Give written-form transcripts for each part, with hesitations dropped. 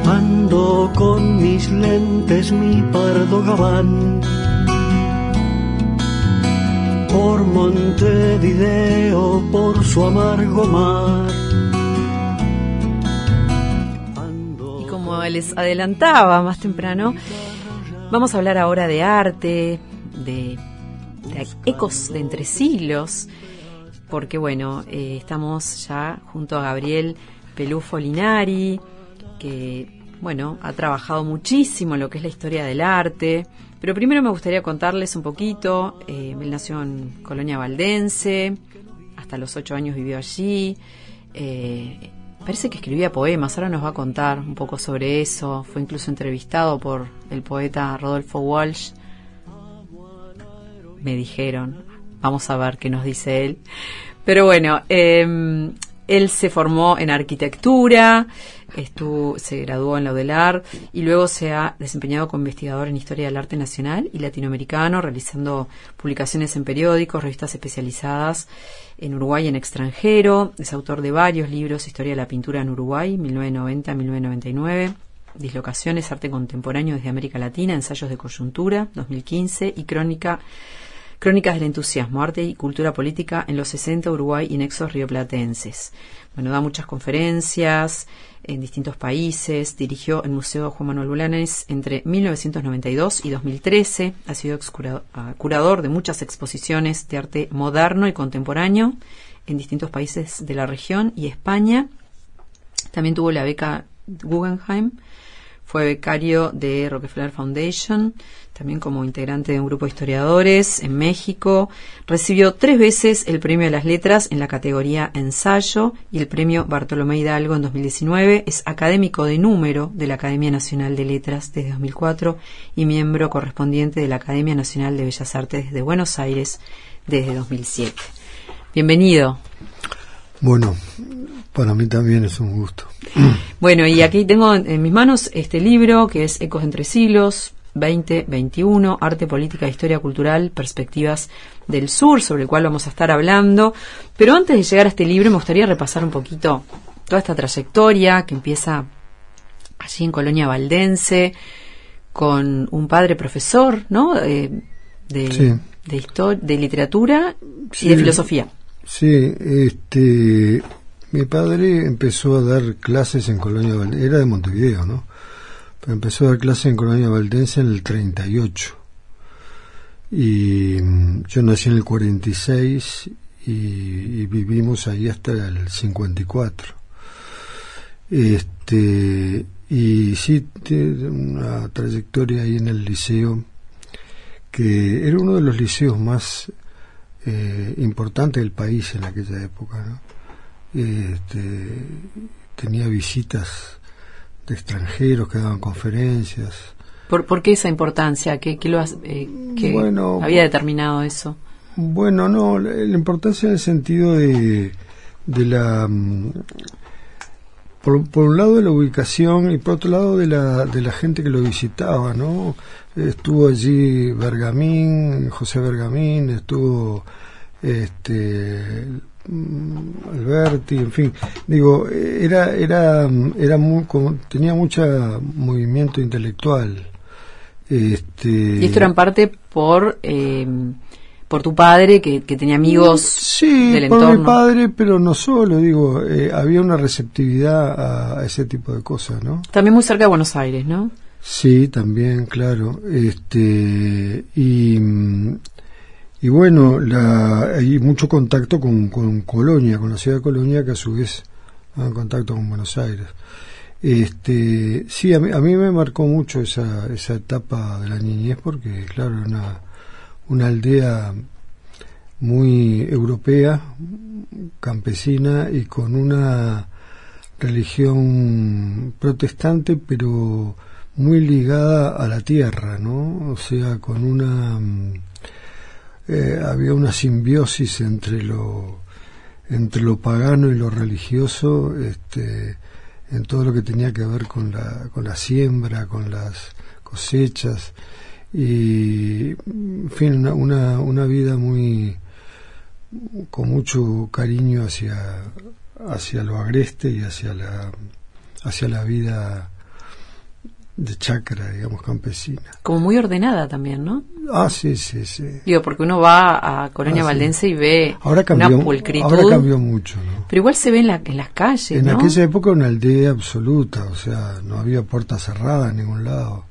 Ando con mis lentes, mi pardo gabán, por Montevideo, por su amargo mar. Y como les adelantaba más temprano, vamos a hablar ahora de arte, de ecos de entre siglos, porque bueno, estamos ya junto a Gabriel Pelufo Linari, que bueno, ha trabajado muchísimo en lo que es la historia del arte. Pero primero me gustaría contarles un poquito. Él nació en Colonia Valdense, hasta los 8 años vivió allí. Parece que escribía poemas, ahora nos va a contar un poco sobre eso. Fue incluso entrevistado por el poeta Rodolfo Walsh. Me dijeron, vamos a ver qué nos dice él. Pero bueno, él se formó en arquitectura, se graduó en la UDELAR y luego se ha desempeñado como investigador en historia del arte nacional y latinoamericano, realizando publicaciones en periódicos, revistas especializadas en Uruguay y en extranjero. Es autor de varios libros: Historia de la pintura en Uruguay, 1990-1999, Dislocaciones, arte contemporáneo desde América Latina, ensayos de coyuntura, 2015, y Crónicas del entusiasmo, arte y cultura política en los 60, Uruguay y nexos rioplatenses. Bueno, da muchas conferencias en distintos países, dirigió el Museo Juan Manuel Bolanes entre 1992 y 2013, ha sido curador de muchas exposiciones de arte moderno y contemporáneo en distintos países de la región y España. También tuvo la beca Guggenheim, fue becario de Rockefeller Foundation, también como integrante de un grupo de historiadores en México. Recibió 3 veces el Premio de las Letras en la categoría Ensayo y el Premio Bartolomé Hidalgo en 2019. Es académico de número de la Academia Nacional de Letras desde 2004 y miembro correspondiente de la Academia Nacional de Bellas Artes de Buenos Aires desde 2007. Bienvenido. Bueno, para mí también es un gusto. Bueno, y aquí tengo en mis manos este libro que es Ecos entre siglos, 2021, Arte, Política, Historia Cultural, Perspectivas del Sur, sobre el cual vamos a estar hablando. Pero antes de llegar a este libro me gustaría repasar un poquito toda esta trayectoria que empieza allí en Colonia Valdense con un padre profesor, ¿no? De literatura y de filosofía. Sí, mi padre empezó a dar clases en Colonia Valdense, era de Montevideo, ¿no? Pero empezó a dar clases en Colonia Valdense en el 38. Y yo nací en el 46 y vivimos ahí hasta el 54. Y sí, tiene una trayectoria ahí en el liceo, que era uno de los liceos más importantes del país en aquella época, ¿no? Tenía visitas de extranjeros que daban conferencias. ¿Por qué esa importancia? ¿Qué había determinado eso? Bueno, no, la importancia en el sentido de la por un lado de la ubicación y por otro lado de la gente que lo visitaba, ¿no? Estuvo allí Bergamín, José Bergamín, estuvo Alberti, en fin, digo, era muy, tenía mucho movimiento intelectual. Y esto era en parte por tu padre que tenía amigos del entorno. Sí, por mi padre, pero no solo, digo, había una receptividad a ese tipo de cosas, ¿no? También muy cerca de Buenos Aires, ¿no? Sí, también, claro. Y bueno, hay mucho contacto con Colonia, con la ciudad de Colonia, que a su vez va en contacto con Buenos Aires. Sí, a mí me marcó mucho esa etapa de la niñez, porque claro, una aldea muy europea, campesina y con una religión protestante, pero muy ligada a la tierra, ¿no? O sea, con había una simbiosis entre lo pagano y lo religioso, en todo lo que tenía que ver con la siembra, con las cosechas, y en fin, una vida muy con mucho cariño hacia lo agreste y hacia la vida de chacra, digamos, campesina. Como muy ordenada también, ¿no? Ah, sí. Digo, porque uno va a Colonia Valdense y ve una pulcritud. Ahora cambió mucho, ¿no? Pero igual se ve en las calles, en ¿no? aquella época una aldea absoluta, o sea, no había puerta cerrada en ningún lado.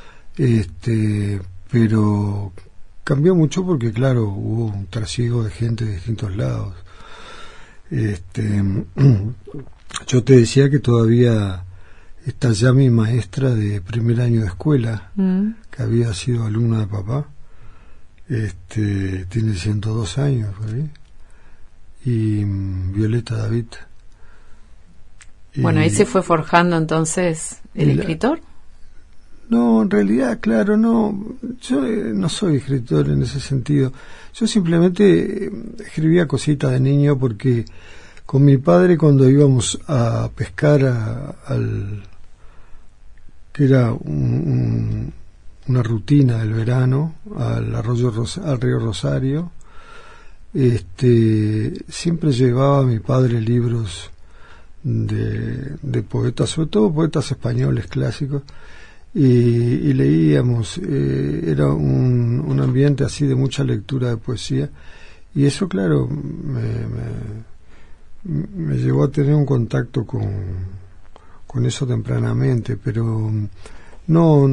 Pero cambió mucho porque, claro, hubo un trasiego de gente de distintos lados. Yo te decía que todavía está ya mi maestra de primer año de escuela, que había sido alumna de papá. Tiene 102 años por ahí. Y Violeta David. Bueno, ahí se fue forjando entonces el escritor. No, en realidad, claro, no. Yo no soy escritor en ese sentido. Yo simplemente escribía cositas de niño porque con mi padre, cuando íbamos a pescar que era una rutina del verano, al río Rosario, siempre llevaba a mi padre libros de poetas, sobre todo poetas españoles clásicos, y leíamos. Era un ambiente así de mucha lectura de poesía, y eso, claro, me llevó a tener un contacto con eso tempranamente, pero no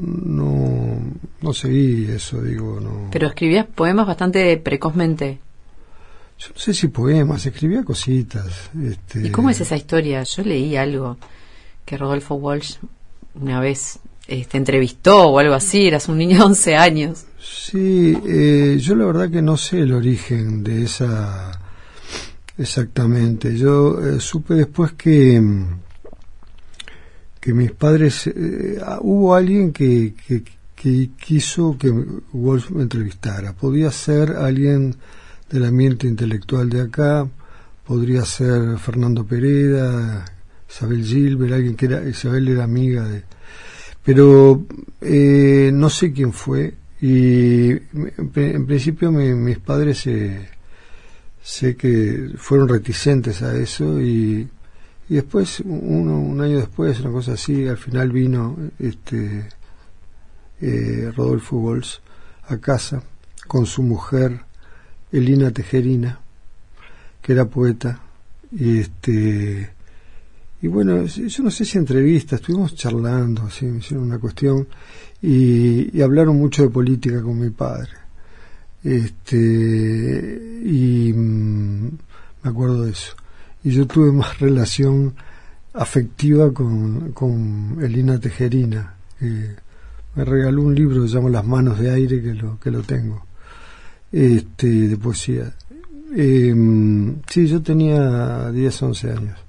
seguí eso, digo, no. Pero escribías poemas bastante precozmente. Yo no sé si poemas, escribía cositas. ¿Y cómo es esa historia? Yo leí algo que Rodolfo Walsh una vez entrevistó o algo así, eras un niño de 11 años. Sí, yo la verdad que no sé el origen de esa exactamente. Yo supe después que mis padres, hubo alguien que quiso que Walsh me entrevistara. Podía ser alguien del ambiente intelectual de acá, podría ser Fernando Pereda, Isabel Gilbert, alguien que Isabel era amiga de... Pero no sé quién fue, y en principio mis padres sé que fueron reticentes a eso, y después, un año después, una cosa así, al final vino Rodolfo Walsh a casa con su mujer Elina Tejerina, que era poeta, y bueno, yo no sé si entrevistas, estuvimos charlando, así, me hicieron una cuestión, y hablaron mucho de política con mi padre, y me acuerdo de eso. Y yo tuve más relación afectiva con Elina Tejerina, que me regaló un libro que se llama Las manos de aire, que lo tengo, de poesía. Sí, yo tenía 10, 11 años.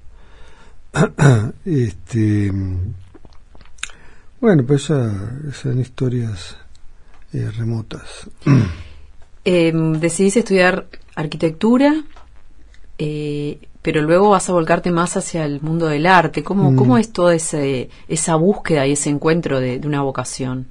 Bueno, pues son historias remotas. Decidís estudiar arquitectura, pero luego vas a volcarte más hacia el mundo del arte. ¿Cómo es toda esa búsqueda y ese encuentro de una vocación?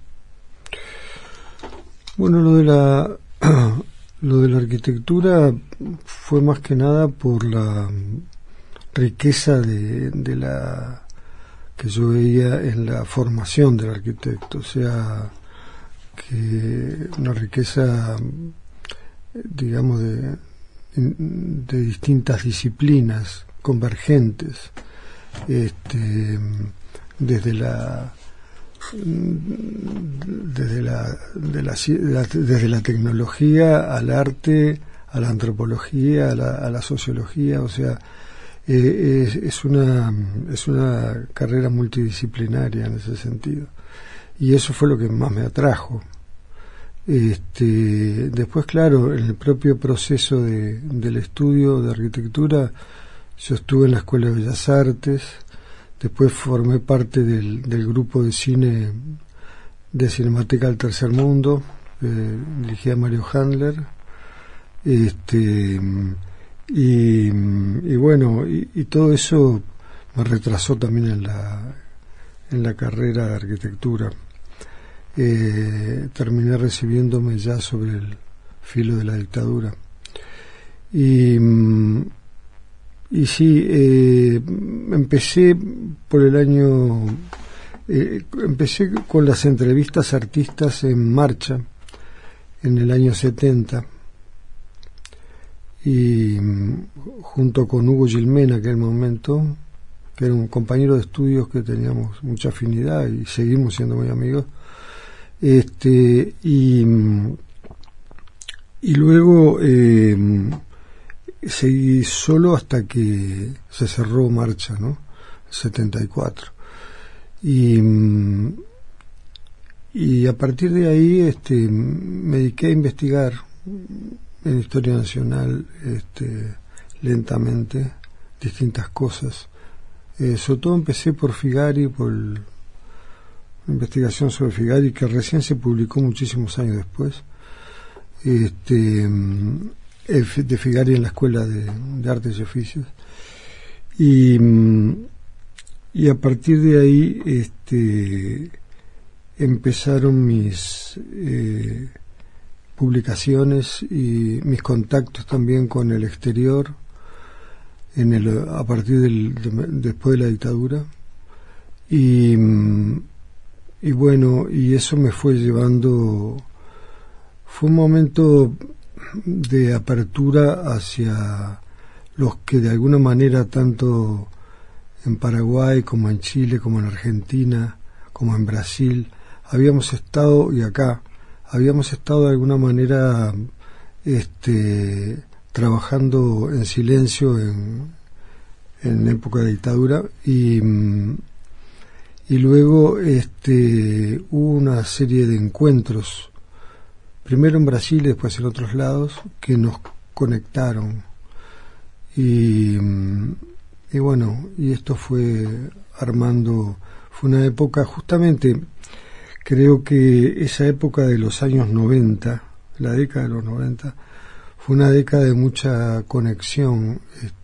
Bueno, lo de la arquitectura fue más que nada por la riqueza de la que yo veía en la formación del arquitecto, o sea, que una riqueza, digamos, de distintas disciplinas convergentes, desde la tecnología al arte, a la antropología, a la sociología, o sea, es una carrera multidisciplinaria en ese sentido, y eso fue lo que más me atrajo. Después, claro, en el propio proceso del estudio de arquitectura, yo estuve en la Escuela de Bellas Artes, después formé parte del grupo de cine de Cinemateca del Tercer Mundo, dirigía Mario Handler, y bueno, y todo eso me retrasó también en la carrera de arquitectura. Terminé recibiéndome ya sobre el filo de la dictadura, y sí, empecé por el año Empecé con las entrevistas a artistas en marcha en el año 70 y junto con Hugo Gilmena, en aquel momento, que era un compañero de estudios que teníamos mucha afinidad y seguimos siendo muy amigos, y luego seguí solo hasta que se cerró Marcha, ¿no? 74. Y a partir de ahí me dediqué a investigar en Historia Nacional lentamente distintas cosas. Sobre todo empecé por Figari, por investigación sobre Figari, que recién se publicó muchísimos años después, de Figari en la Escuela de Artes y Oficios, y a partir de ahí empezaron mis publicaciones y mis contactos también con el exterior a partir después de la dictadura, y bueno, y eso me fue llevando. Fue un momento de apertura hacia los que de alguna manera, tanto en Paraguay como en Chile, como en Argentina, como en Brasil, habíamos estado, y acá habíamos estado de alguna manera trabajando en silencio en época de dictadura, y luego hubo una serie de encuentros, primero en Brasil y después en otros lados, que nos conectaron, y bueno, y esto fue armando. Fue una época, justamente creo que esa época de los años 90, la década de los 90, fue una década de mucha conexión.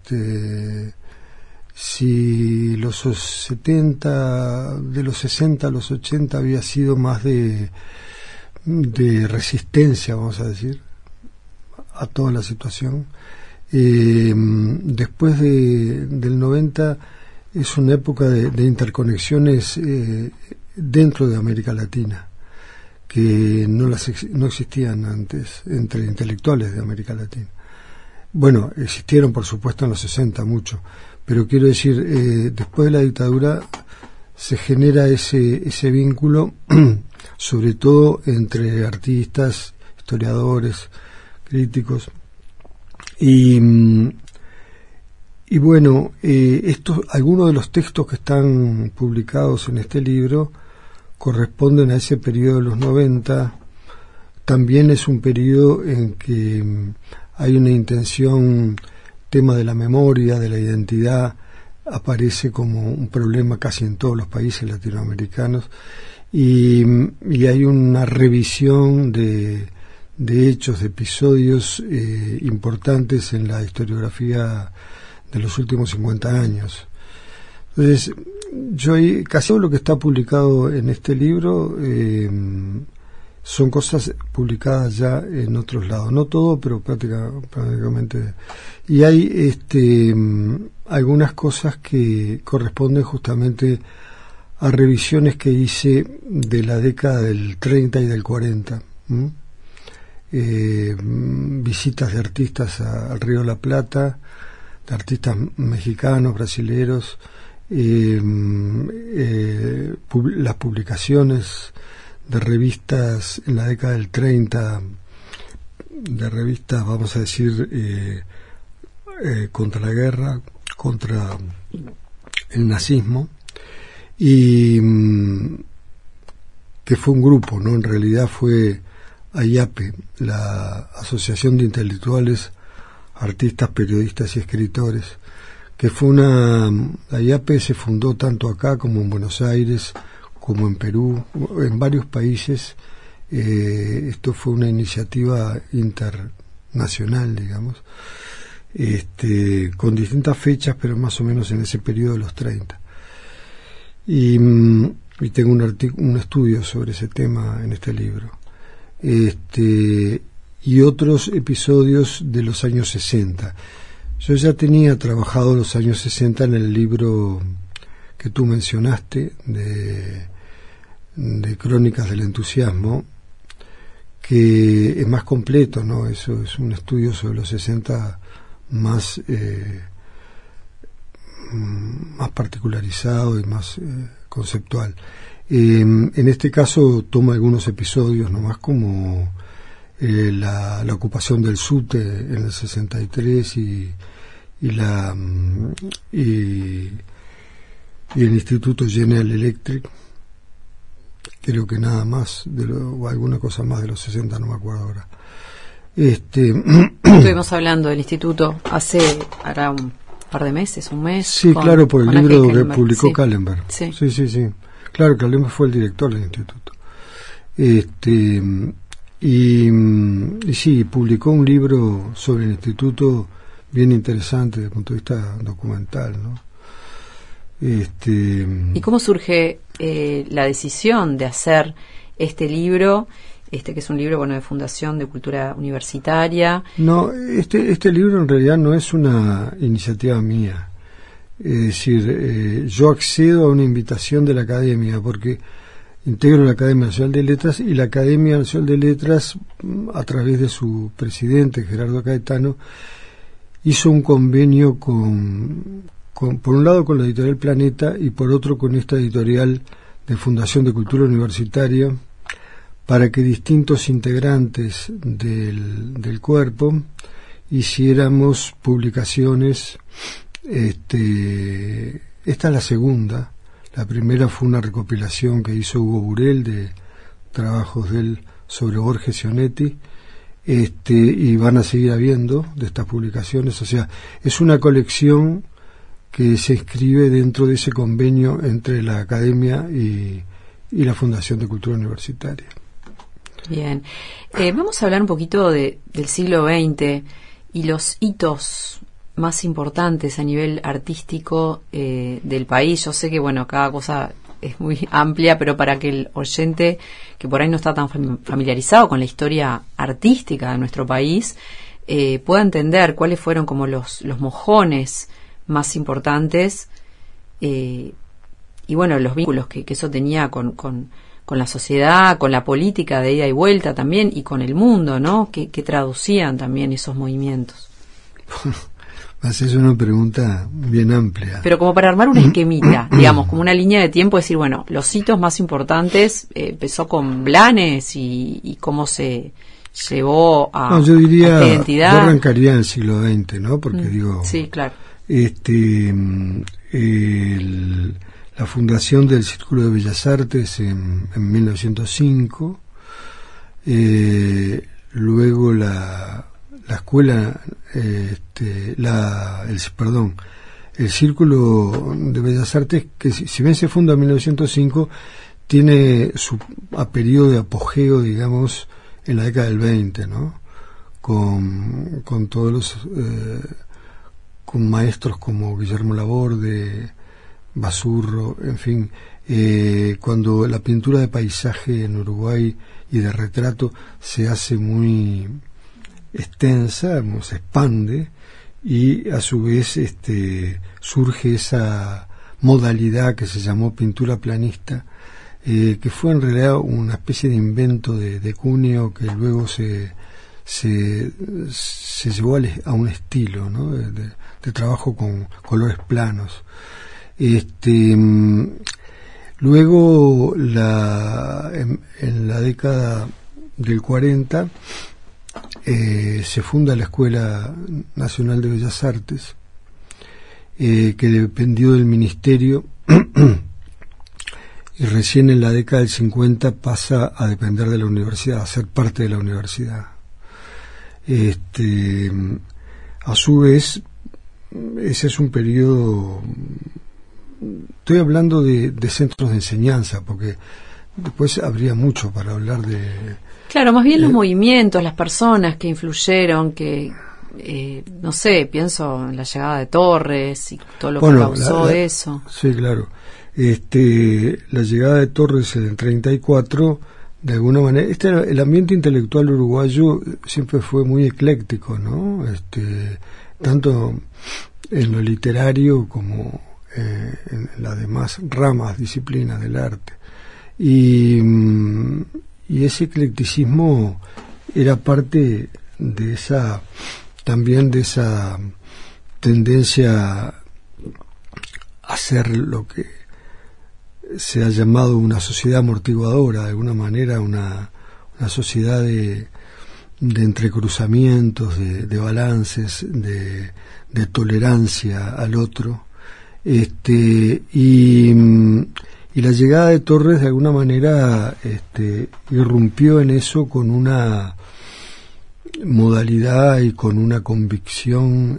Si los 70, de los 60 a los 80 había sido más de resistencia, vamos a decir, a toda la situación, después del 90 es una época de interconexiones dentro de América Latina, que no existían antes entre intelectuales de América Latina. Bueno, existieron por supuesto en los 60 mucho, pero quiero decir, después de la dictadura se genera ese vínculo, sobre todo entre artistas, historiadores, críticos, y bueno, algunos de los textos que están publicados en este libro corresponden a ese periodo de los 90. También es un periodo en que hay una intención, tema de la memoria, de la identidad, aparece como un problema casi en todos los países latinoamericanos, y hay una revisión de hechos, de episodios importantes en la historiografía de los últimos 50 años. Entonces, casi todo lo que está publicado en este libro son cosas publicadas ya en otros lados, no todo, pero prácticamente. Y hay algunas cosas que corresponden justamente a revisiones que hice de la década del 30 y del 40, visitas de artistas al Río de la Plata, de artistas mexicanos, brasileros, las publicaciones de revistas en la década del 30, de revistas, vamos a decir, contra la guerra, contra el nazismo, y que fue un grupo, ¿no? En realidad fue AIAPE, la Asociación de Intelectuales, Artistas, Periodistas y Escritores, que fue la AIAPE se fundó tanto acá como en Buenos Aires, como en Perú, en varios países. Esto fue una iniciativa internacional, digamos, con distintas fechas, pero más o menos en ese periodo de los 30. Y tengo un estudio sobre ese tema en este libro. Y otros episodios de los años 60. Yo ya tenía trabajado los años 60 en el libro que tú mencionaste, de de Crónicas del Entusiasmo, que es más completo, ¿no? Eso es un estudio sobre los 60 más particularizado y más conceptual. En este caso toma algunos episodios nomás, como la ocupación del SUTE en el 63 y el Instituto General Electric, creo que nada más o alguna cosa más de los 60, no me acuerdo ahora. Estuvimos hablando del instituto hará un par de meses, un mes. Sí, claro, por el libro que publicó sí. Kallenberg. Sí. Sí. Claro, Kallenberg fue el director del instituto. Y sí, publicó un libro sobre el instituto bien interesante desde el punto de vista documental, ¿no? ¿Y cómo surge la decisión de hacer este libro, que es un libro, bueno, de Fundación de Cultura Universitaria? No, este libro en realidad no es una iniciativa mía. Es decir, yo accedo a una invitación de la Academia, porque integro la Academia Nacional de Letras, y la Academia Nacional de Letras, a través de su presidente, Gerardo Caetano, hizo un convenio por un lado con la editorial Planeta y por otro con esta editorial de Fundación de Cultura Universitaria, para que distintos integrantes del cuerpo hiciéramos publicaciones. Esta es la segunda. La primera fue una recopilación que hizo Hugo Burel de trabajos de él sobre Borges y Onetti, y van a seguir habiendo de estas publicaciones. O sea, es una colección que se inscribe dentro de ese convenio entre la Academia y la Fundación de Cultura Universitaria. Bien. Vamos a hablar un poquito del siglo XX y los hitos más importantes a nivel artístico del país. Yo sé que, bueno, cada cosa es muy amplia, pero para que el oyente que por ahí no está tan familiarizado con la historia artística de nuestro país pueda entender cuáles fueron como los mojones más importantes y bueno, los vínculos que eso tenía con la sociedad, con la política de ida y vuelta también, y con el mundo, ¿no? Que traducían también esos movimientos. Es una pregunta bien amplia. Pero como para armar una esquemita, digamos, como una línea de tiempo, decir, bueno, los hitos más importantes, empezó con Blanes y cómo se llevó a yo diría, esta identidad. Yo arrancaría en el siglo XX, ¿no? Porque digo... Sí, claro. La fundación del Círculo de Bellas Artes en 1905, luego la escuela, el Círculo de Bellas Artes, que si bien se funda en 1905, tiene su periodo de apogeo, digamos, en la década del 20, ¿no? Con todos los con maestros como Guillermo Laborde, Basurro, en fin, cuando la pintura de paisaje en Uruguay y de retrato se hace muy extensa, se expande, y a su vez surge esa modalidad que se llamó pintura planista, que fue en realidad una especie de invento de Cuneo, que luego se llevó a un estilo, ¿no? de trabajo con colores planos. Luego en la década del 40 se funda la Escuela Nacional de Bellas Artes, que dependió del Ministerio, y recién en la década del 50 pasa a depender de la universidad, a ser parte de la universidad. A su vez, ese es un periodo, estoy hablando de centros de enseñanza, porque después habría mucho para hablar de... Claro, más bien los movimientos, las personas que influyeron, que, no sé, pienso en la llegada de Torres y todo lo que causó eso. Sí, claro. La llegada de Torres en el 34, de alguna manera, el ambiente intelectual uruguayo siempre fue muy ecléctico, ¿no? Tanto en lo literario como en las demás ramas, disciplinas del arte. y ese eclecticismo era parte de esa, también de esa tendencia a hacer lo que se ha llamado una sociedad amortiguadora, de alguna manera una sociedad de entrecruzamientos, de balances, de tolerancia al otro, y la llegada de Torres de alguna manera irrumpió en eso con una modalidad y con una convicción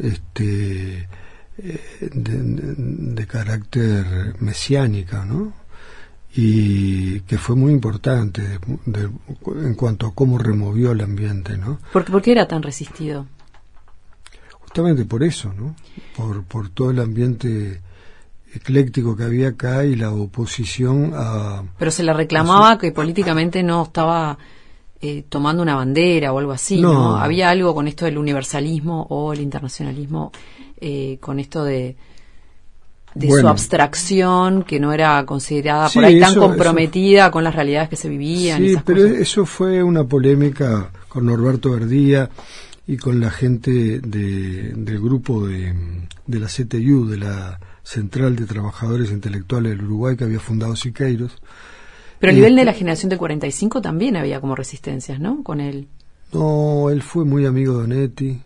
de carácter mesiánica, ¿no? Y que fue muy importante en cuanto a cómo removió el ambiente, ¿no? ¿Por qué era tan resistido? Justamente por eso, ¿no? Por todo el ambiente ecléctico que había acá y la oposición a... Pero se le reclamaba que políticamente no estaba tomando una bandera o algo así, ¿no? Había algo con esto del universalismo o el internacionalismo, con esto de su abstracción, que no era considerada por ahí tan comprometida con las realidades que se vivían. Sí, esas pero cosas. Eso fue una polémica con Norberto Verdía y con la gente del grupo de la CTU, de la Central de Trabajadores Intelectuales del Uruguay, que había fundado Siqueiros. Pero a nivel de la generación de 45 también había como resistencias, ¿no? Con él. No, él fue muy amigo de Onetti.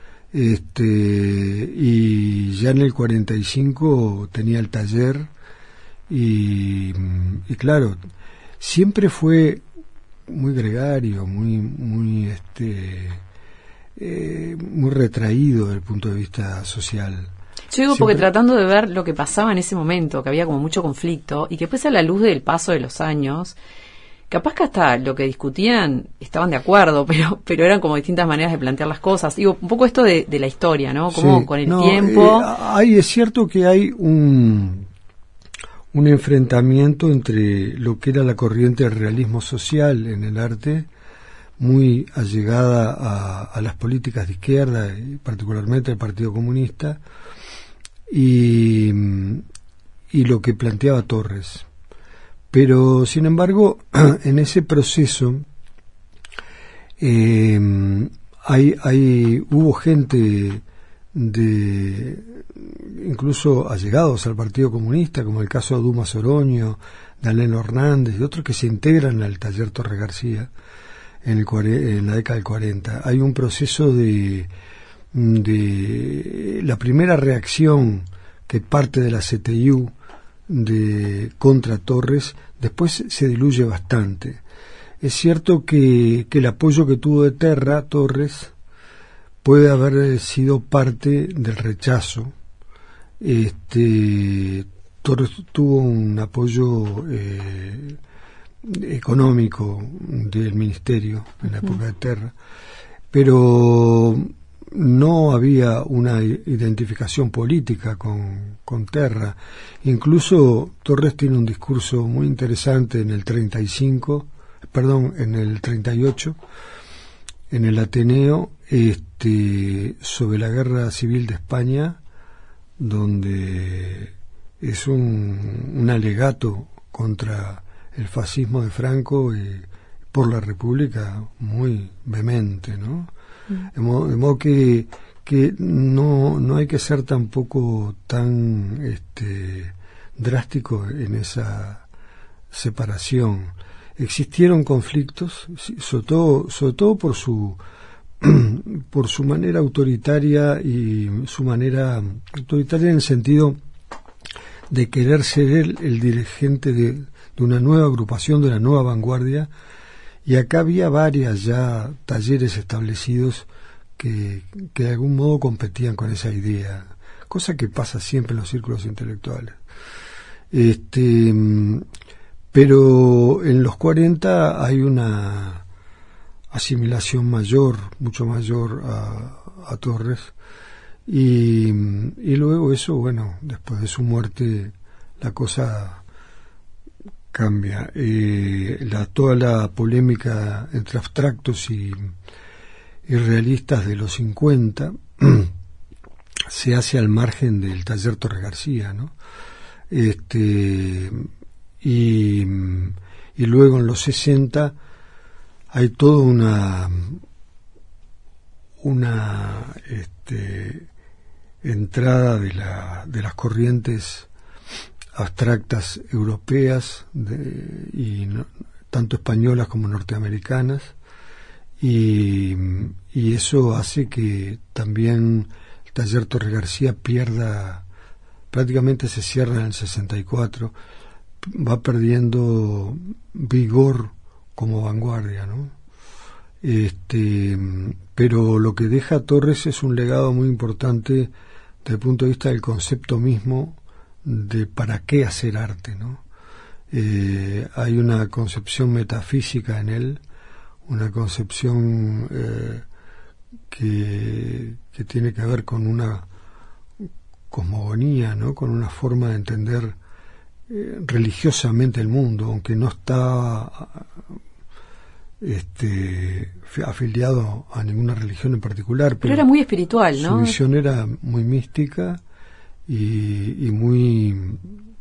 Y ya en el 45 tenía el taller y claro, siempre fue muy gregario, muy retraído desde el punto de vista social. Yo digo porque tratando de ver lo que pasaba en ese momento, que había como mucho conflicto, y que después a la luz del paso de los años, capaz que hasta lo que discutían estaban de acuerdo, pero eran como distintas maneras de plantear las cosas. Digo, un poco esto de la historia, ¿no? Como sí, con el tiempo... es cierto que hay un enfrentamiento entre lo que era la corriente del realismo social en el arte, muy allegada a las políticas de izquierda, y particularmente al Partido Comunista, y lo que planteaba Torres. Pero, sin embargo, en ese proceso hubo gente incluso allegados al Partido Comunista, como el caso de Dumas Oroño, de Alén Hernández y otros que se integran al taller Torres García en la década del 40. Hay un proceso de la primera reacción que parte de la CTU contra Torres, después se diluye bastante. Es cierto que el apoyo que tuvo de Terra Torres puede haber sido parte del rechazo. Torres tuvo un apoyo económico del ministerio en la época de Terra, pero no había una identificación política con Terra. Incluso Torres tiene un discurso muy interesante en el 38, en el Ateneo, sobre la guerra civil de España, donde es un alegato contra el fascismo de Franco y por la República muy vehemente, ¿no? De modo que no hay que ser tampoco tan drástico en esa separación. Existieron conflictos, sobre todo por su manera autoritaria, y su manera autoritaria en el sentido de querer ser él el dirigente de una nueva agrupación, de una nueva vanguardia. Y acá había varias ya talleres establecidos que de algún modo competían con esa idea, cosa que pasa siempre en los círculos intelectuales. Pero en los 40 hay una asimilación mayor, mucho mayor a Torres, y luego eso, bueno, después de su muerte la cosa cambia. Toda la polémica entre abstractos y realistas de los 50 se hace al margen del taller Torres García, ¿no? Y y luego en los 60 hay toda una entrada de las corrientes abstractas europeas tanto españolas como norteamericanas, y eso hace que también el taller Torres García prácticamente se cierra en el 64, va perdiendo vigor como vanguardia, ¿no? Pero lo que deja Torres es un legado muy importante desde el punto de vista del concepto mismo de para qué hacer arte, ¿no? Hay una concepción metafísica en él, una concepción que tiene que ver con una cosmogonía, ¿no? Con una forma de entender religiosamente el mundo, aunque no está afiliado a ninguna religión en particular. Pero era muy espiritual, ¿no? Su visión era muy mística y muy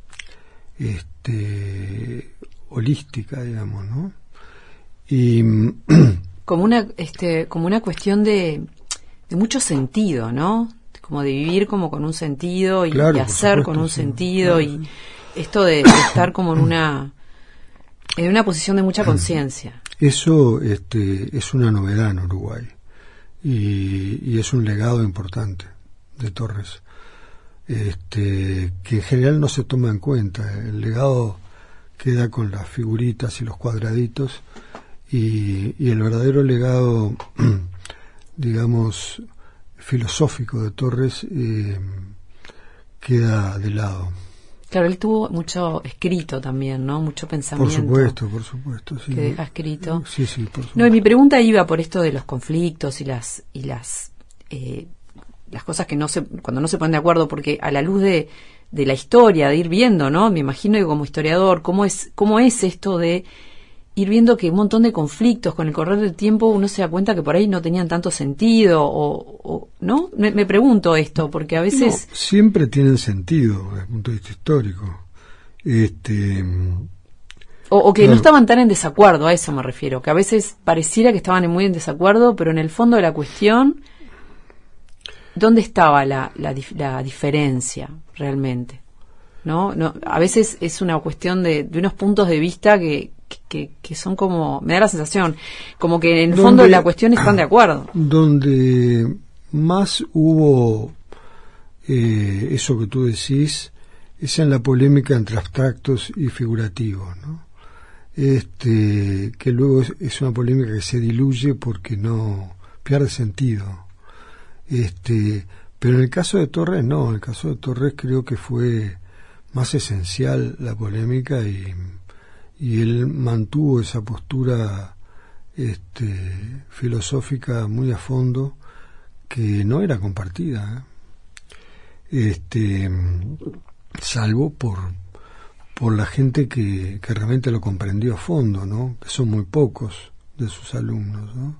holística, digamos, ¿no? Y como una cuestión de mucho sentido, ¿no? Como de vivir como con un sentido y, claro, y hacer supuesto, con un sí, sentido, claro, y sí. esto de estar como en una posición de mucha conciencia. Eso es una novedad en Uruguay y es un legado importante de Torres, que en general no se toma en cuenta. El legado queda con las figuritas y los cuadraditos, y el verdadero legado, digamos, filosófico de Torres queda de lado. Claro, él tuvo mucho escrito también, ¿no? Mucho pensamiento. Por supuesto, sí. Que deja escrito. Sí, por supuesto. No, y mi pregunta iba por esto de los conflictos y las cosas que cuando no se ponen de acuerdo, porque a la luz de la historia, de ir viendo, ¿no? Me imagino que como historiador, ¿cómo es esto de ir viendo que un montón de conflictos con el correr del tiempo uno se da cuenta que por ahí no tenían tanto sentido, o ¿no? Me pregunto esto, porque a veces... No, siempre tienen sentido desde el punto de vista histórico. O que no estaban tan en desacuerdo, a eso me refiero, que a veces pareciera que estaban muy en desacuerdo, pero en el fondo de la cuestión, ¿dónde estaba la diferencia realmente? ¿No? A veces es una cuestión de unos puntos de vista que son como, me da la sensación, como que en el fondo de la cuestión están de acuerdo. Donde más hubo eso que tú decís es en la polémica entre abstractos y figurativos, ¿no? Que luego es una polémica que se diluye porque no pierde sentido. Pero en el caso de Torres no, en el caso de Torres creo que fue más esencial la polémica, y él mantuvo esa postura filosófica muy a fondo, que no era compartida, salvo por la gente que realmente lo comprendió a fondo, ¿no? Que son muy pocos de sus alumnos, ¿no?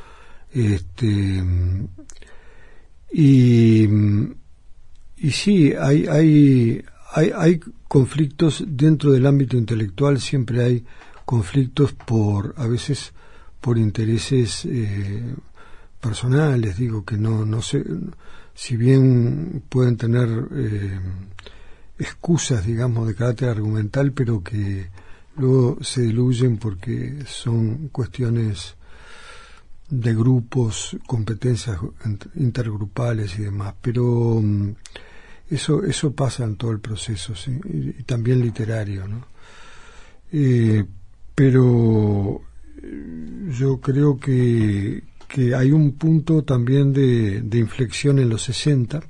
Y sí, hay conflictos dentro del ámbito intelectual, siempre hay conflictos a veces por intereses personales, digo, que no sé, si bien pueden tener excusas, digamos, de carácter argumental, pero que luego se diluyen porque son cuestiones de grupos, competencias intergrupales y demás, pero eso pasa en todo el proceso, ¿sí? Y también literario, ¿no? Pero yo creo que hay un punto también de inflexión en los 60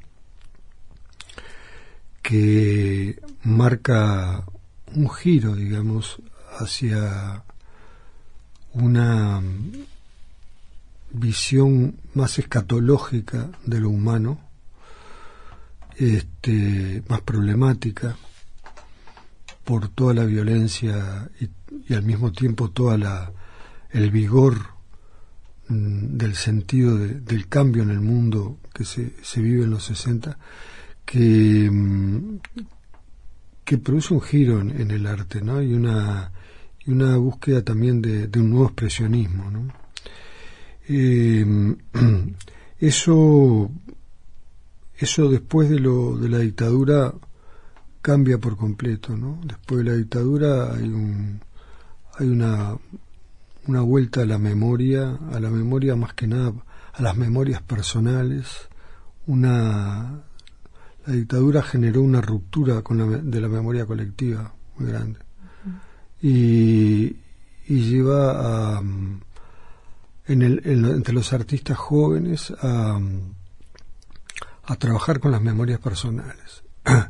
que marca un giro, digamos, hacia una visión más escatológica de lo humano, más problemática por toda la violencia y al mismo tiempo el vigor del sentido del cambio en el mundo que se vive en los 60, que produce un giro en el arte, ¿no? Y y una búsqueda también de un nuevo expresionismo, ¿no? Eso después de la dictadura cambia por completo, ¿no? Después de la dictadura hay una vuelta a la memoria más que nada a las memorias personales. La dictadura generó una ruptura de la memoria colectiva muy grande, y lleva entre los artistas jóvenes a trabajar con las memorias personales.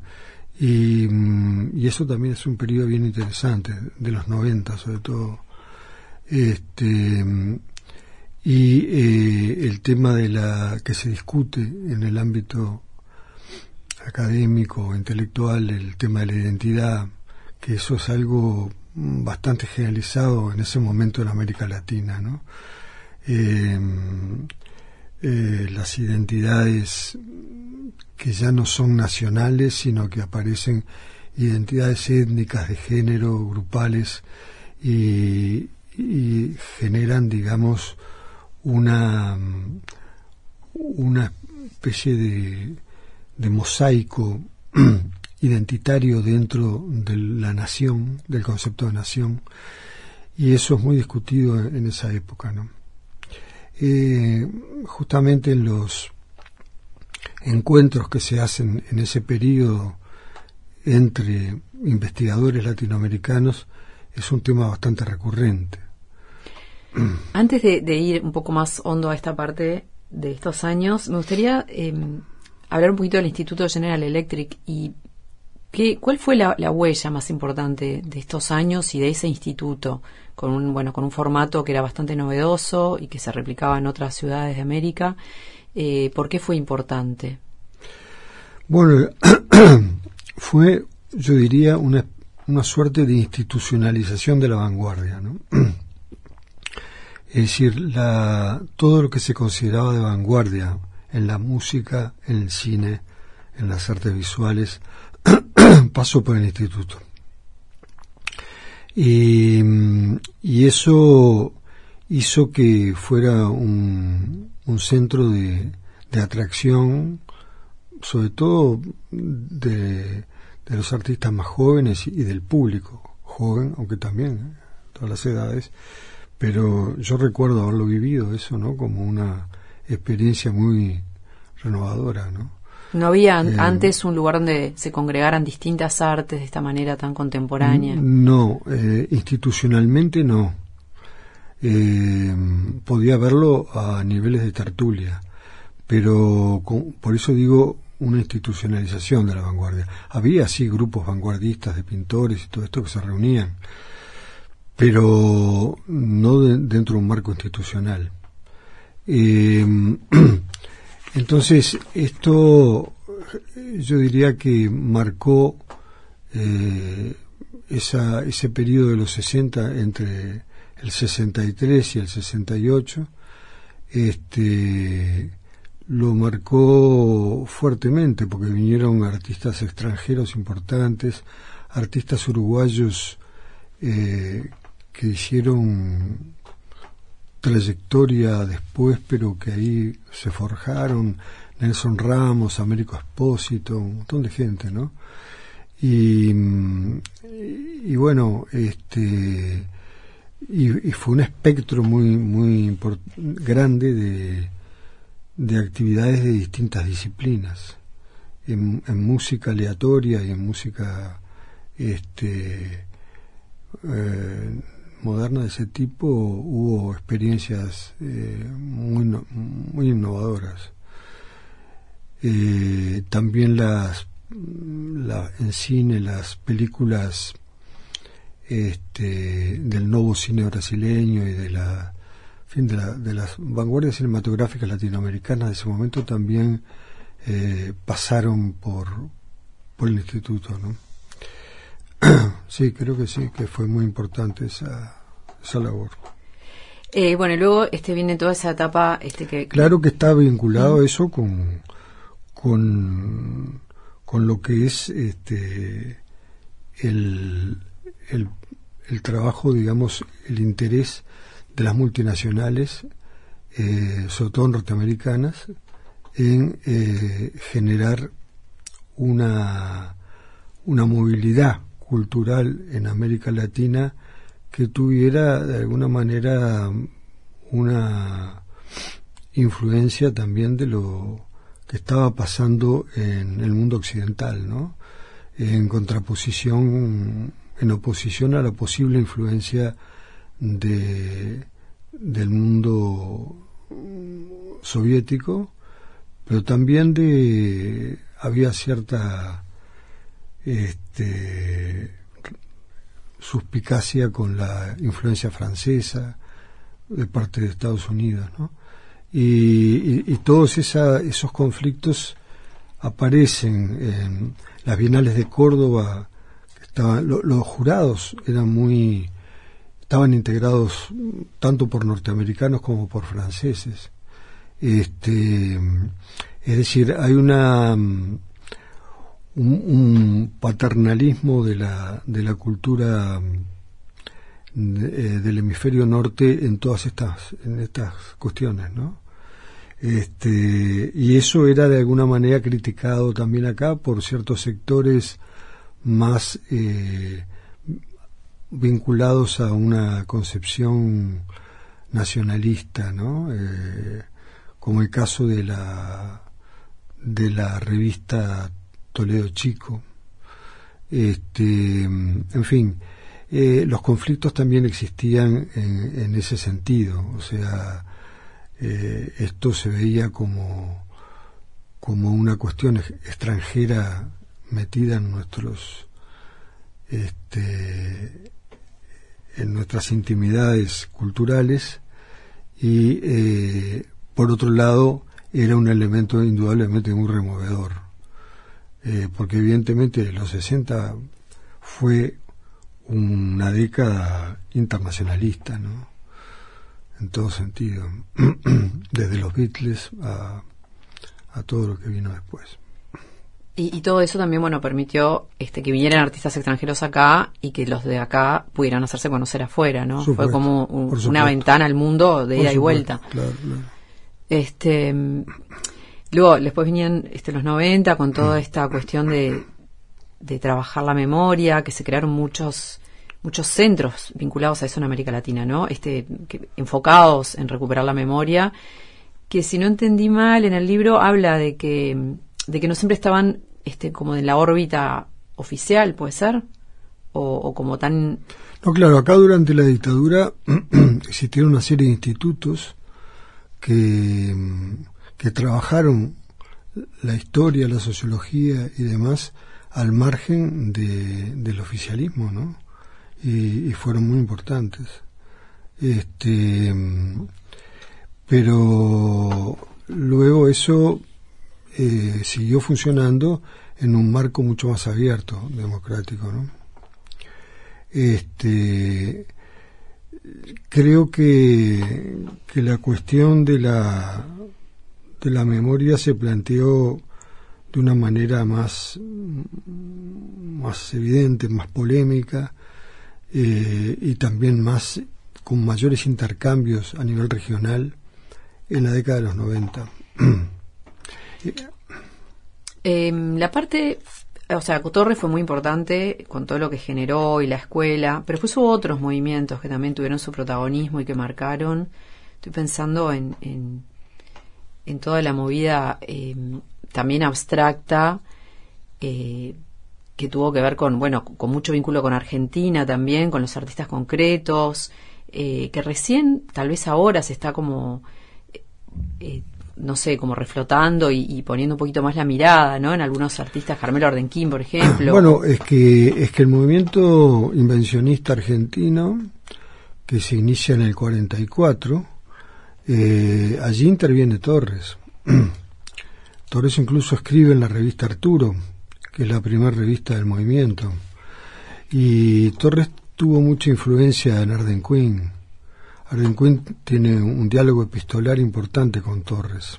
Y eso también es un periodo bien interesante, de los 90 sobre todo. El tema que se discute en el ámbito académico o intelectual, el tema de la identidad, que eso es algo bastante generalizado en ese momento en América Latina, ¿no? Las identidades que ya no son nacionales, sino que aparecen identidades étnicas, de género, grupales, y generan, digamos, una especie de mosaico identitario dentro de la nación, del concepto de nación, y eso es muy discutido en esa época, ¿no? Justamente en los encuentros que se hacen en ese periodo entre investigadores latinoamericanos es un tema bastante recurrente. Antes de ir un poco más hondo a esta parte de estos años, me gustaría hablar un poquito del Instituto General Electric y ¿cuál fue la huella más importante de estos años y de ese instituto, con un formato que era bastante novedoso y que se replicaba en otras ciudades de América? ¿Por qué fue importante? Bueno, fue, yo diría, una suerte de institucionalización de la vanguardia, ¿no? Es decir, todo lo que se consideraba de vanguardia en la música, en el cine, en las artes visuales, pasó por el instituto. Y eso hizo que fuera un centro de atracción, sobre todo de los artistas más jóvenes y del público joven, aunque también todas las edades, pero yo recuerdo haberlo vivido eso, ¿no? Como una experiencia muy renovadora, ¿no? ¿No había antes un lugar donde se congregaran distintas artes de esta manera tan contemporánea? No, institucionalmente no. Podía verlo a niveles de tertulia, pero por eso digo una institucionalización de la vanguardia. Había sí grupos vanguardistas de pintores y todo esto que se reunían, pero no dentro de un marco institucional. Entonces, esto yo diría que marcó ese periodo de los 60, entre el 63 y el 68, lo marcó fuertemente, porque vinieron artistas extranjeros importantes, artistas uruguayos que hicieron trayectoria después, pero que ahí se forjaron: Nelson Ramos, Américo Espósito, un montón de gente, ¿no? Y bueno, y fue un espectro muy grande de actividades de distintas disciplinas, en música aleatoria y en música moderna de ese tipo. Hubo experiencias muy innovadoras. También en cine, las películas del nuevo cine brasileño y de las vanguardias cinematográficas latinoamericanas de ese momento también pasaron por el instituto, ¿no? Sí, creo que sí, que fue muy importante esa labor. Bueno, y luego viene toda esa etapa Claro que está vinculado eso con lo que es el el trabajo, digamos, el interés de las multinacionales, sobre todo norteamericanas, en generar una movilidad cultural en América Latina que tuviera de alguna manera una influencia también de lo que estaba pasando en el mundo occidental, ¿no? En contraposición, en oposición a la posible influencia del mundo soviético, pero también había cierta suspicacia con la influencia francesa de parte de Estados Unidos, ¿no? Y todos esos conflictos aparecen en las bienales de Córdoba. Los jurados estaban integrados tanto por norteamericanos como por franceses. Es decir, hay un paternalismo de la cultura del hemisferio norte en todas estas cuestiones, ¿no? Y eso era de alguna manera criticado también acá por ciertos sectores más vinculados a una concepción nacionalista, ¿no? Como el caso de la revista Toledo Chico. En fin, los conflictos también existían en ese sentido, o sea, esto se veía como una cuestión extranjera metida en nuestras intimidades culturales, y por otro lado era un elemento indudablemente muy removedor, porque evidentemente los 60 fue una década internacionalista, ¿no? En todo sentido, desde los Beatles a todo lo que vino después. Y todo eso también, bueno, permitió que vinieran artistas extranjeros acá y que los de acá pudieran hacerse conocer afuera, ¿no? Fue como una ventana al mundo de ida y vuelta. Claro. Luego, después venían los 90 con toda esta cuestión de trabajar la memoria, que se crearon muchos centros vinculados a eso en América Latina, ¿no? Enfocados en recuperar la memoria, que si no entendí mal en el libro habla de que no siempre estaban como en la órbita oficial, ¿puede ser? O como tan... No, claro, acá durante la dictadura existieron una serie de institutos que trabajaron la historia, la sociología y demás al margen del oficialismo, ¿no? Y fueron muy importantes. Pero luego eso siguió funcionando en un marco mucho más abierto, democrático, ¿no? Creo que la cuestión de la memoria se planteó de una manera más evidente, más polémica, y también con mayores intercambios a nivel regional en la década de los 90. La parte, o sea, Torres fue muy importante con todo lo que generó y la escuela, pero después hubo otros movimientos que también tuvieron su protagonismo y que marcaron. Estoy pensando en toda la movida también abstracta, que tuvo que ver con mucho vínculo con Argentina también, con los artistas concretos, que recién, tal vez ahora, se está como, no sé, como reflotando y poniendo un poquito más la mirada, ¿no? En algunos artistas, Carmelo Ardenquín, por ejemplo. Bueno, es que el movimiento invencionista argentino, que se inicia en el 44, allí interviene Torres. Torres incluso escribe en la revista Arturo, que es la primera revista del movimiento, y Torres tuvo mucha influencia en Ardenquín. Ardenquín tiene un diálogo epistolar importante con Torres.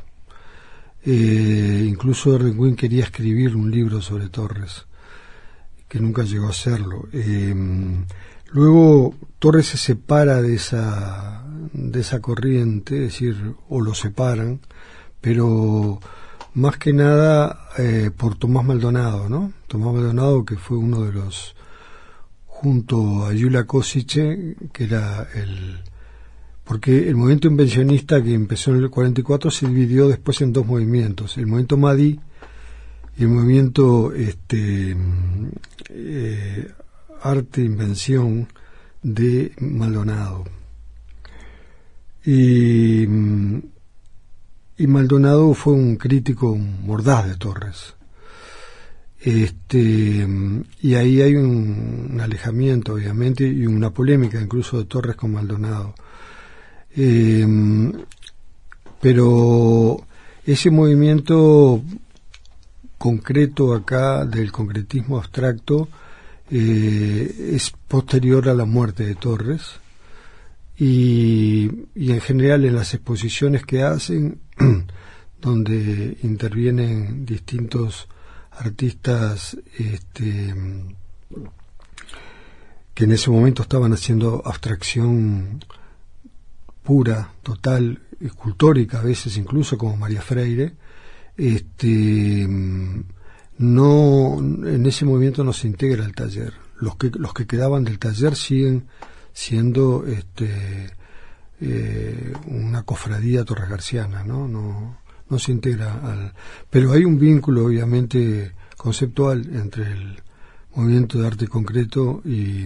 Incluso Ardenquín quería escribir un libro sobre Torres, que nunca llegó a hacerlo. Luego Torres se separa de esa corriente, es decir, o lo separan, pero más que nada por Tomás Maldonado, ¿no? Tomás Maldonado, que fue uno de los, junto a Julia Kosice, que era porque el movimiento invencionista que empezó en el 44 se dividió después en dos movimientos, el movimiento Mahdi y el movimiento arte e invención de Maldonado. Y Maldonado fue un crítico mordaz de Torres. Y ahí hay un alejamiento, obviamente, y una polémica incluso de Torres con Maldonado. Pero ese movimiento concreto acá del concretismo abstracto es posterior a la muerte de Torres, y en general en las exposiciones que hacen donde intervienen distintos artistas que en ese momento estaban haciendo abstracción pura, total, escultórica a veces incluso, como María Freire, no, en ese movimiento no se integra el taller. Los que quedaban del taller siguen siendo una cofradía torresgarciana, no se integra pero hay un vínculo obviamente conceptual entre el movimiento de arte concreto y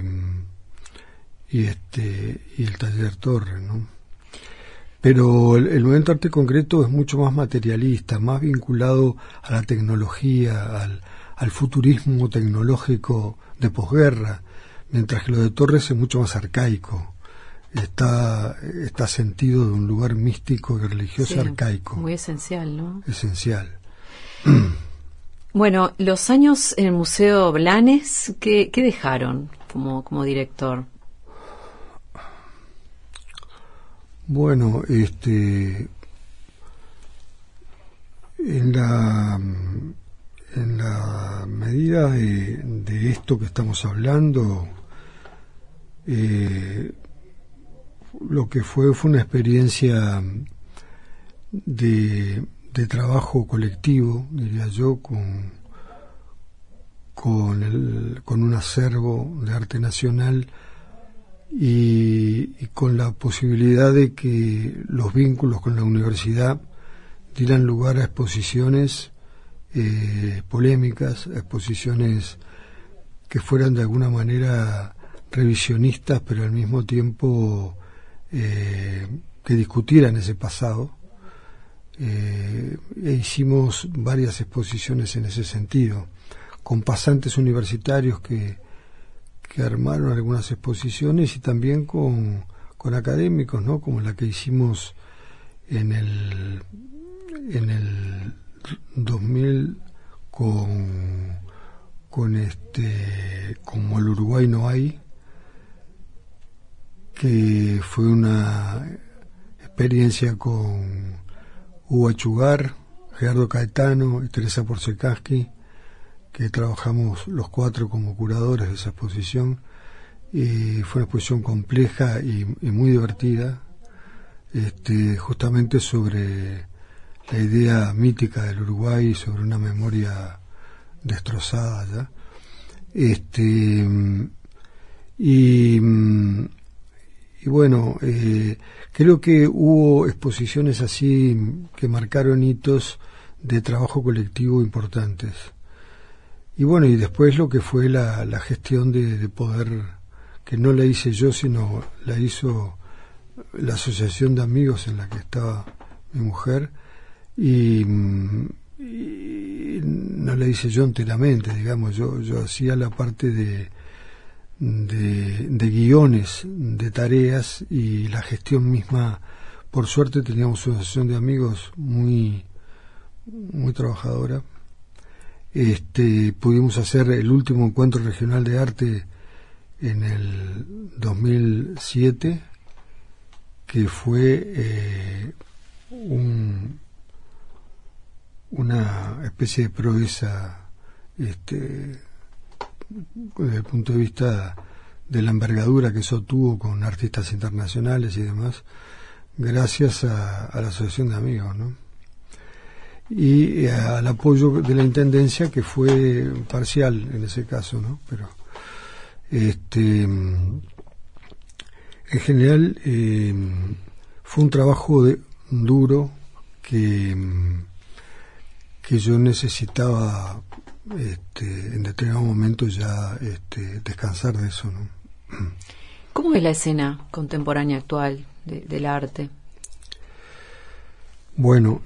el taller Torres, ¿no? Pero el movimiento de arte concreto es mucho más materialista, más vinculado a la tecnología, al futurismo tecnológico de posguerra, mientras que lo de Torres es mucho más arcaico. Está sentido de un lugar místico y religioso, sí, arcaico. Muy esencial, ¿no? Esencial. Bueno, los años en el Museo Blanes, ¿qué dejaron como director? Bueno, en la medida de esto que estamos hablando, lo que fue una experiencia de trabajo colectivo, diría yo, con un acervo de arte nacional y con la posibilidad de que los vínculos con la universidad dieran lugar a exposiciones polémicas, a exposiciones que fueran de alguna manera revisionistas, pero al mismo tiempo que discutieran ese pasado. Hicimos varias exposiciones en ese sentido, con pasantes universitarios que armaron algunas exposiciones y también con académicos, ¿no? Como la que hicimos en el 2000 como el Uruguay no hay, que fue una experiencia con Hugo Achugar, Gerardo Caetano y Teresa Porcekansky, que trabajamos los cuatro como curadores de esa exposición, y fue una exposición compleja y muy divertida, justamente sobre la idea mítica del Uruguay, sobre una memoria destrozada ya. Y bueno, creo que hubo exposiciones así que marcaron hitos de trabajo colectivo importantes. Y bueno, y después lo que fue la gestión de poder, que no la hice yo, sino la hizo la asociación de amigos en la que estaba mi mujer, y no la hice yo enteramente, digamos. Yo hacía la parte de guiones, de tareas, y la gestión misma. Por suerte teníamos una asociación de amigos muy trabajadora. Pudimos hacer el último encuentro regional de arte en el 2007, que fue una especie de proeza desde el punto de vista de la envergadura que eso tuvo con artistas internacionales y demás, gracias a la Asociación de Amigos, ¿no? Y al apoyo de la Intendencia, que fue parcial en ese caso, ¿no? Pero en general fue un trabajo duro que yo necesitaba en determinado momento ya descansar de eso, ¿no? ¿Cómo es la escena contemporánea actual del arte? Bueno,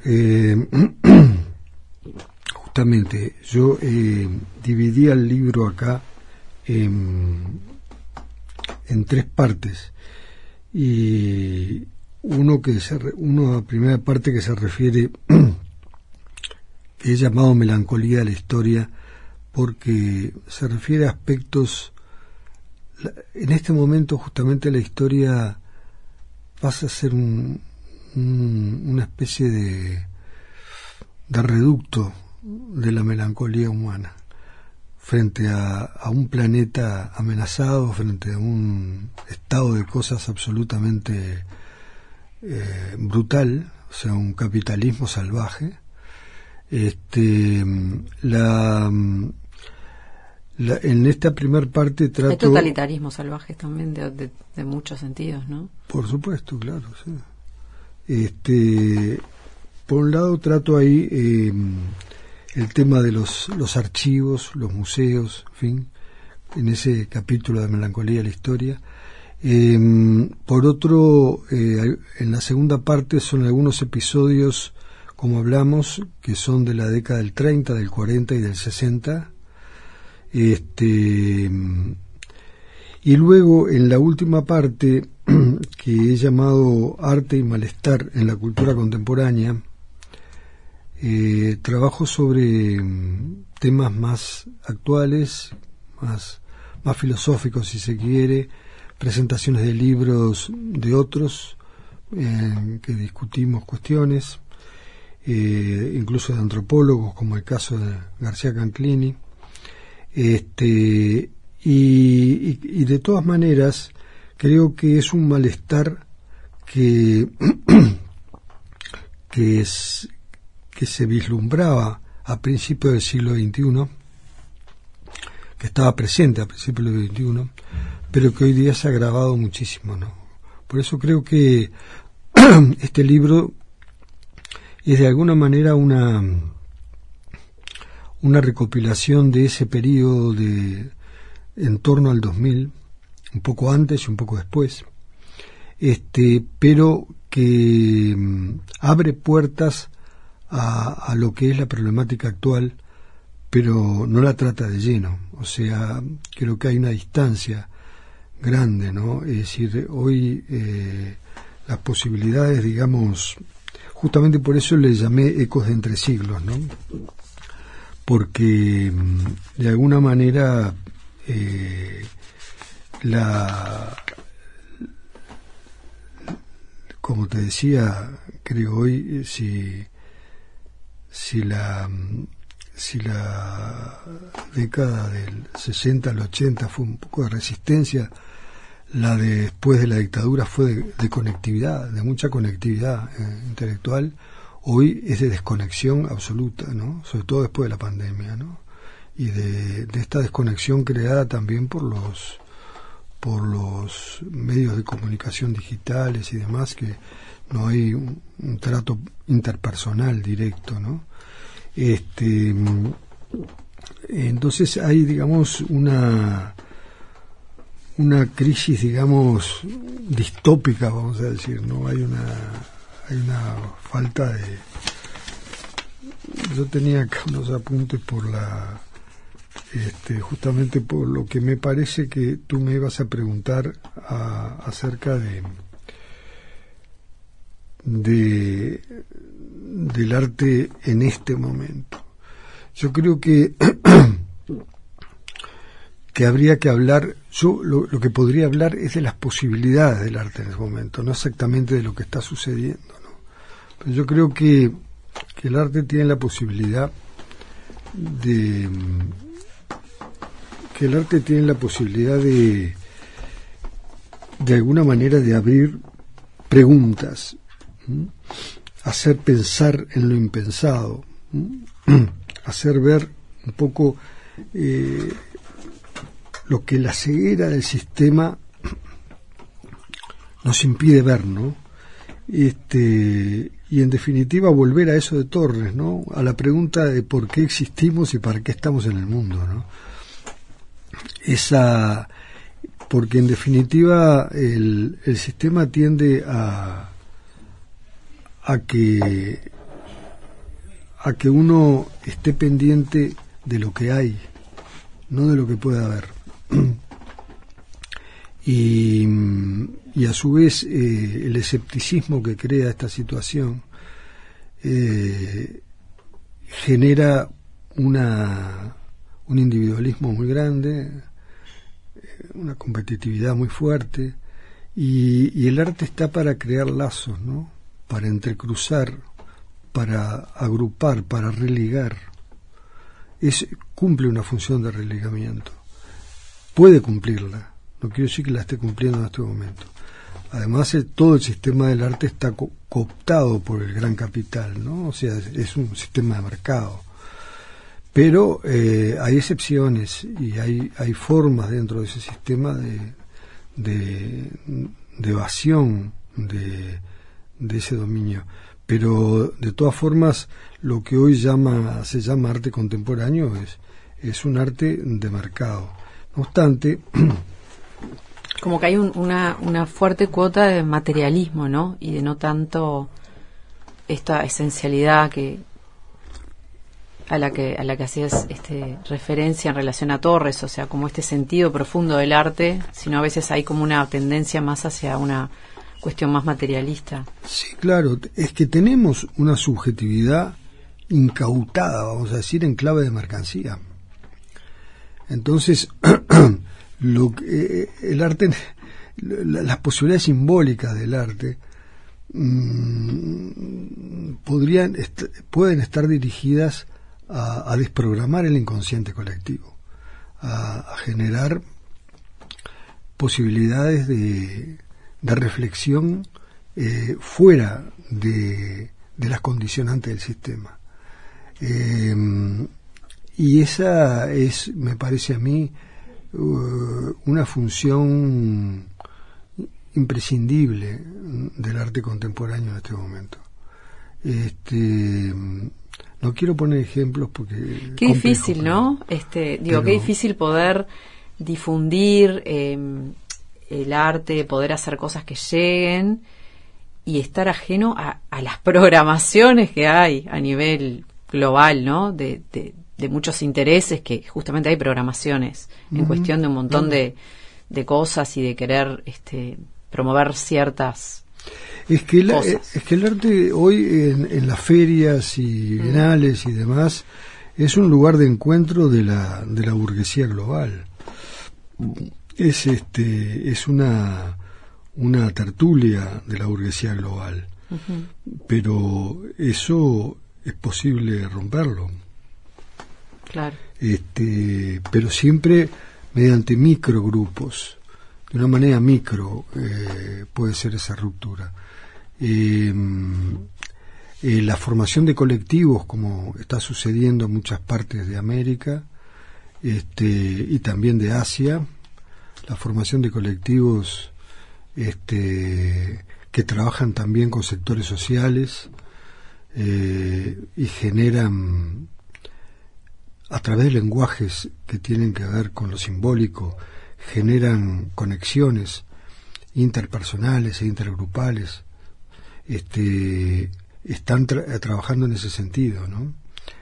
justamente yo dividí el libro acá en 3 partes, y una primera parte que se refiere, que he llamado Melancolía de la Historia, porque se refiere a aspectos. En este momento justamente la historia pasa a ser una especie de reducto de la melancolía humana frente a un planeta amenazado, frente a un estado de cosas absolutamente brutal, o sea, un capitalismo salvaje. En esta primer parte trato... Hay totalitarismos salvajes también de muchos sentidos, ¿no? Por supuesto, claro, sí. Por un lado trato ahí el tema de los archivos, los museos, en fin, en ese capítulo de Melancolía de la Historia. Por otro, en la segunda parte son algunos episodios, como hablamos, que son de la década del 30, del 40 y del 60. Y luego en la última parte, que he llamado Arte y Malestar en la Cultura Contemporánea, trabajo sobre temas más actuales, más filosóficos si se quiere, presentaciones de libros de otros que discutimos cuestiones, incluso de antropólogos, como el caso de García Canclini. Y de todas maneras creo que es un malestar que se vislumbraba a principios del siglo XXI, que estaba presente a principios del XXI, pero que hoy día se ha agravado muchísimo, ¿no? Por eso creo que este libro es de alguna manera una recopilación de ese periodo en torno al 2000, un poco antes y un poco después, pero que abre puertas a lo que es la problemática actual, pero no la trata de lleno. O sea, creo que hay una distancia grande, ¿no? Es decir, hoy las posibilidades, digamos, justamente por eso le llamé Ecos de Entre Siglos, ¿no? Porque de alguna manera como te decía, creo hoy, si la década del 60 al 80 fue un poco de resistencia, la de después de la dictadura fue de conectividad, de mucha conectividad intelectual. Hoy es de desconexión absoluta, ¿no? Sobre todo después de la pandemia, ¿no? Y de esta desconexión creada también por los medios de comunicación digitales y demás, que no hay un trato interpersonal directo, ¿no? Entonces hay, digamos, una crisis, digamos, distópica, vamos a decir, ¿no? Hay una falta de... Yo tenía acá unos apuntes por justamente por lo que me parece que tú me ibas a preguntar acerca del arte en este momento. Yo creo que habría que hablar, yo lo que podría hablar es de las posibilidades del arte en este momento, no exactamente de lo que está sucediendo, ¿no? Pero yo creo que el arte tiene la posibilidad de de alguna manera de abrir preguntas, hacer pensar en lo impensado, hacer ver un poco lo que la ceguera del sistema nos impide ver, ¿no? Y en definitiva volver a eso de Torres, ¿no? A la pregunta de por qué existimos y para qué estamos en el mundo, ¿no? Porque en definitiva el sistema tiende a que uno esté pendiente de lo que hay, no de lo que puede haber. Y a su vez el escepticismo que crea esta situación genera un individualismo muy grande, una competitividad muy fuerte, y el arte está para crear lazos, ¿no? Para entrecruzar, para agrupar, para religar. Cumple una función de religamiento, puede cumplirla. No quiero decir que la esté cumpliendo en este momento. Además, todo el sistema del arte está cooptado por el gran capital, ¿no? O sea, es un sistema de mercado. Pero hay excepciones y hay formas dentro de ese sistema de evasión de ese dominio. Pero, de todas formas, lo que hoy se llama arte contemporáneo es un arte de mercado. No obstante... Como que hay una fuerte cuota de materialismo, ¿no? Y de no tanto esta esencialidad a la que hacías referencia en relación a Torres, o sea, como este sentido profundo del arte, sino a veces hay como una tendencia más hacia una cuestión más materialista. Sí, claro, es que tenemos una subjetividad incautada, vamos a decir, en clave de mercancía. Entonces... el arte, las posibilidades simbólicas del arte pueden estar dirigidas a desprogramar el inconsciente colectivo, a generar posibilidades de reflexión fuera de las condicionantes del sistema. Y esa es, me parece a mí, una función imprescindible del arte contemporáneo en este momento. No quiero poner ejemplos porque qué difícil, ¿no? Qué difícil poder difundir el arte, poder hacer cosas que lleguen y estar ajeno a las programaciones que hay a nivel global, ¿no? De muchos intereses, que justamente hay programaciones en cuestión de un montón de cosas y de querer promover ciertas cosas. Es que el arte hoy en las ferias y bienales y demás es un lugar de encuentro de la burguesía global. Es una tertulia de la burguesía global. Pero eso es posible romperlo. Claro. Pero siempre mediante microgrupos, de una manera micro puede ser esa ruptura. La formación de colectivos, como está sucediendo en muchas partes de América y también de Asia, la formación de colectivos que trabajan también con sectores sociales y generan, a través de lenguajes que tienen que ver con lo simbólico, generan conexiones interpersonales e intergrupales, están trabajando en ese sentido, ¿no?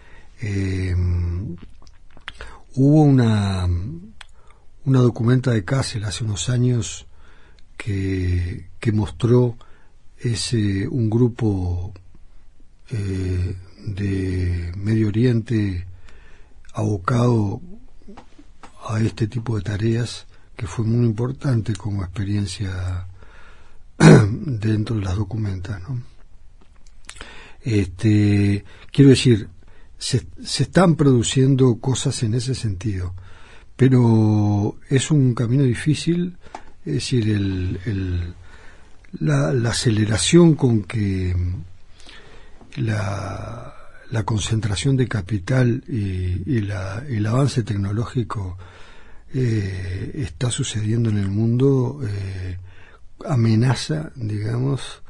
Hubo una documenta de Kassel hace unos años que mostró un grupo de Medio Oriente abocado a este tipo de tareas, que fue muy importante como experiencia dentro de las documentas, ¿no? Quiero decir, se están produciendo cosas en ese sentido, pero es un camino difícil Es decir, la aceleración con que la concentración de capital y el avance tecnológico está sucediendo en el mundo amenaza, digamos,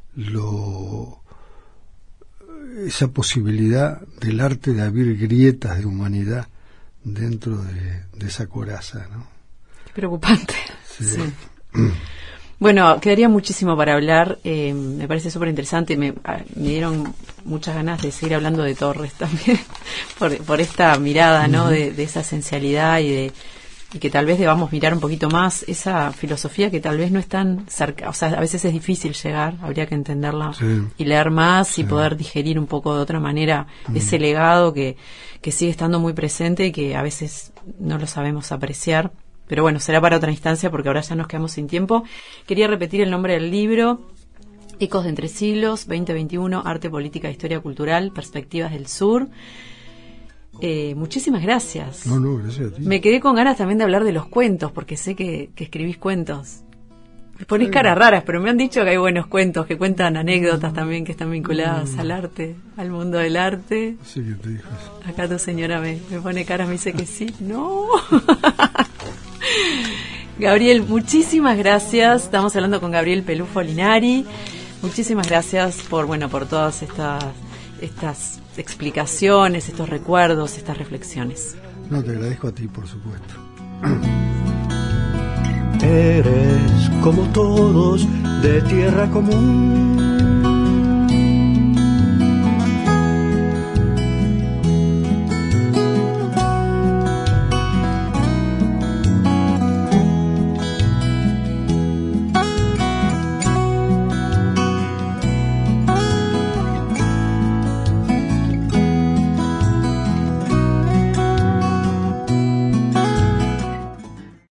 esa posibilidad del arte de abrir grietas de humanidad dentro de esa coraza, ¿no? Qué preocupante. Sí. Sí. Bueno, quedaría muchísimo para hablar. Me parece súper interesante. Me dieron muchas ganas de seguir hablando de Torres también, por esta mirada, ¿no? De esa esencialidad y que tal vez debamos mirar un poquito más esa filosofía que tal vez no es tan cerca. O sea, a veces es difícil llegar, habría que entenderla y leer más y poder digerir un poco de otra manera ese legado que sigue estando muy presente y que a veces no lo sabemos apreciar. Pero bueno, será para otra instancia porque ahora ya nos quedamos sin tiempo. Quería repetir el nombre del libro: Ecos de Entre Siglos, 2021, Arte, Política, Historia Cultural, Perspectivas del Sur. Muchísimas gracias. No, gracias a ti. Me quedé con ganas también de hablar de los cuentos, porque sé que escribís cuentos. Me ponés caras raras, pero me han dicho que hay buenos cuentos, que cuentan anécdotas también que están vinculadas al arte, al mundo del arte. Sí, que te dijo eso. Acá tu señora me pone caras, me dice que sí. No. Gabriel, muchísimas gracias. Estamos hablando con Gabriel Pelufo Linari. Muchísimas gracias por todas estas explicaciones, estos recuerdos, estas reflexiones. No, te agradezco a ti, por supuesto. Eres como todos de tierra común,